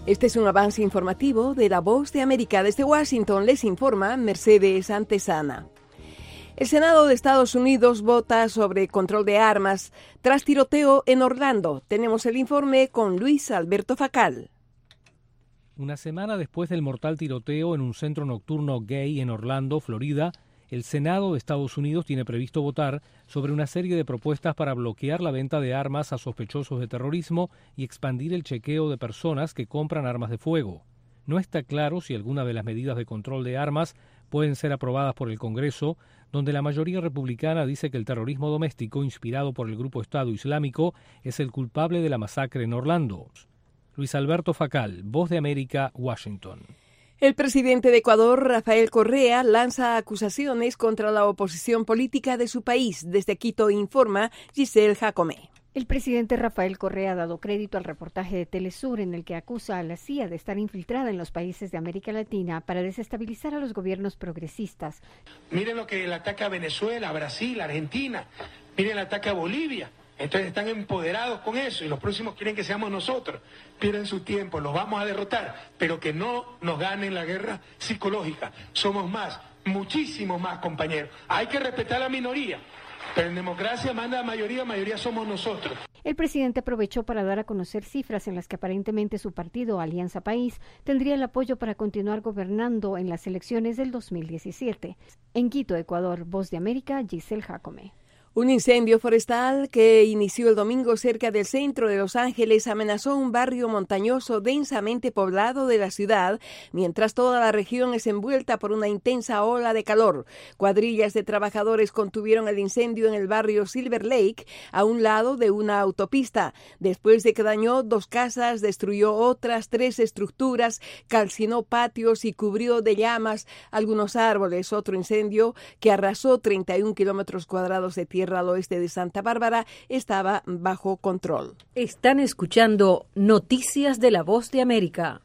Este es un avance informativo de La Voz de América. Desde Washington les informa Mercedes Antesana. El Senado de Estados Unidos vota sobre control de armas tras tiroteo en Orlando. Tenemos el informe con Luis Alberto Facal. Una semana después del mortal tiroteo en un centro nocturno gay en Orlando, Florida, el Senado de Estados Unidos tiene previsto votar sobre una serie de propuestas para bloquear la venta de armas a sospechosos de terrorismo y expandir el chequeo de personas que compran armas de fuego. No está claro si alguna de las medidas de control de armas pueden ser aprobadas por el Congreso, donde la mayoría republicana dice que el terrorismo doméstico inspirado por el grupo Estado Islámico es el culpable de la masacre en Orlando. Luis Alberto Facal, Voz de América, Washington. El presidente de Ecuador, Rafael Correa, lanza acusaciones contra la oposición política de su país. Desde Quito informa Giselle Jacome. El presidente Rafael Correa ha dado crédito al reportaje de Telesur en el que acusa a la CIA de estar infiltrada en los países de América Latina para desestabilizar a los gobiernos progresistas. Miren lo que le ataca a Venezuela, a Brasil, a Argentina. Miren el ataque a Bolivia. Entonces están empoderados con eso y los próximos quieren que seamos nosotros. Pierden su tiempo, los vamos a derrotar, pero que no nos ganen la guerra psicológica. Somos más, muchísimo más, compañeros. Hay que respetar a la minoría, pero en democracia manda mayoría somos nosotros. El presidente aprovechó para dar a conocer cifras en las que aparentemente su partido, Alianza País, tendría el apoyo para continuar gobernando en las elecciones del 2017. En Quito, Ecuador, Voz de América, Giselle Jacome. Un incendio forestal que inició el domingo cerca del centro de Los Ángeles amenazó un barrio montañoso densamente poblado de la ciudad, mientras toda la región es envuelta por una intensa ola de calor. Cuadrillas de trabajadores contuvieron el incendio en el barrio Silver Lake, a un lado de una autopista. Después de que dañó 2 casas, destruyó otras 3 estructuras, calcinó patios y cubrió de llamas algunos árboles. Otro incendio que arrasó 31 kilómetros cuadrados de tierra al oeste de Santa Bárbara estaba bajo control. Están escuchando Noticias de La Voz de América.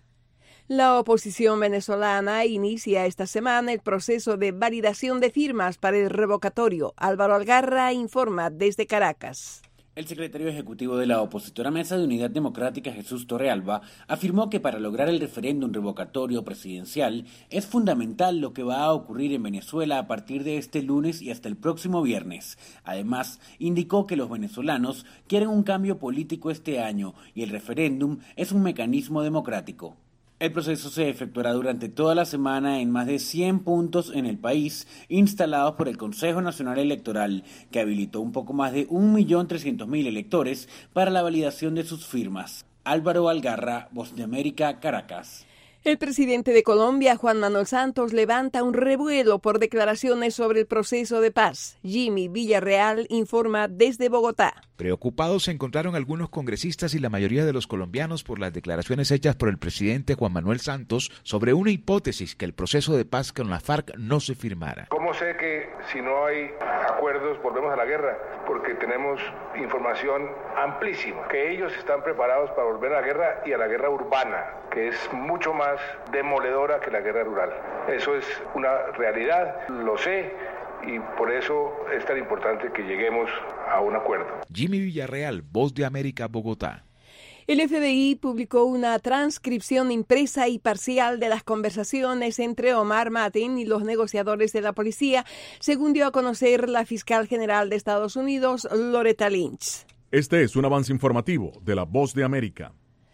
La oposición venezolana inicia esta semana el proceso de validación de firmas para el revocatorio. Álvaro Algarra informa desde Caracas. El secretario ejecutivo de la opositora Mesa de Unidad Democrática, Jesús Torrealba, afirmó que para lograr el referéndum revocatorio presidencial es fundamental lo que va a ocurrir en Venezuela a partir de este lunes y hasta el próximo viernes. Además, indicó que los venezolanos quieren un cambio político este año y el referéndum es un mecanismo democrático. El proceso se efectuará durante toda la semana en más de 100 puntos en el país instalados por el Consejo Nacional Electoral, que habilitó un poco más de 1.300.000 electores para la validación de sus firmas. Álvaro Algarra, Voz de América, Caracas. El presidente de Colombia, Juan Manuel Santos, levanta un revuelo por declaraciones sobre el proceso de paz. Jimmy Villarreal informa desde Bogotá. Preocupados se encontraron algunos congresistas y la mayoría de los colombianos por las declaraciones hechas por el presidente Juan Manuel Santos sobre una hipótesis que el proceso de paz con la FARC no se firmara. ¿Cómo sé que si no hay acuerdos volvemos a la guerra? Porque tenemos información amplísima, que ellos están preparados para volver a la guerra y a la guerra urbana, que es mucho más demoledora que la guerra rural. Eso es una realidad, lo sé, y por eso es tan importante que lleguemos a un acuerdo. Jimmy Villarreal, Voz de América, Bogotá. El FBI publicó una transcripción impresa y parcial de las conversaciones entre Omar Mateen y los negociadores de la policía, según dio a conocer la fiscal general de Estados Unidos, Loretta Lynch. Este es un avance informativo de La Voz de América.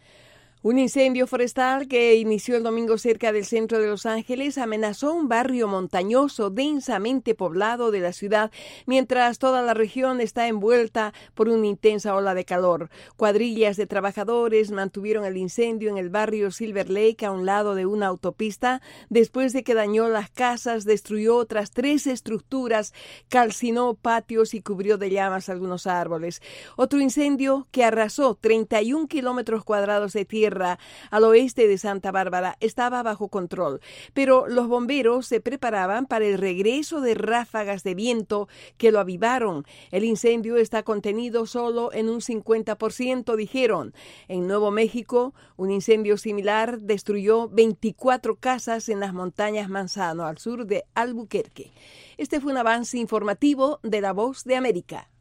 Un incendio forestal que inició el domingo cerca del centro de Los Ángeles amenazó un barrio montañoso densamente poblado de la ciudad, mientras toda la región está envuelta por una intensa ola de calor. Cuadrillas de trabajadores mantuvieron el incendio en el barrio Silver Lake a un lado de una autopista. Después de que dañó las casas, destruyó otras 3 estructuras, calcinó patios y cubrió de llamas algunos árboles. Otro incendio que arrasó 31 kilómetros cuadrados de tierra al oeste de Santa Bárbara estaba bajo control, pero los bomberos se preparaban para el regreso de ráfagas de viento que lo avivaron. El incendio está contenido solo en un 50%, dijeron. En Nuevo México, un incendio similar destruyó 24 casas en las montañas Manzano, al sur de Albuquerque. Este fue un avance informativo de La Voz de América.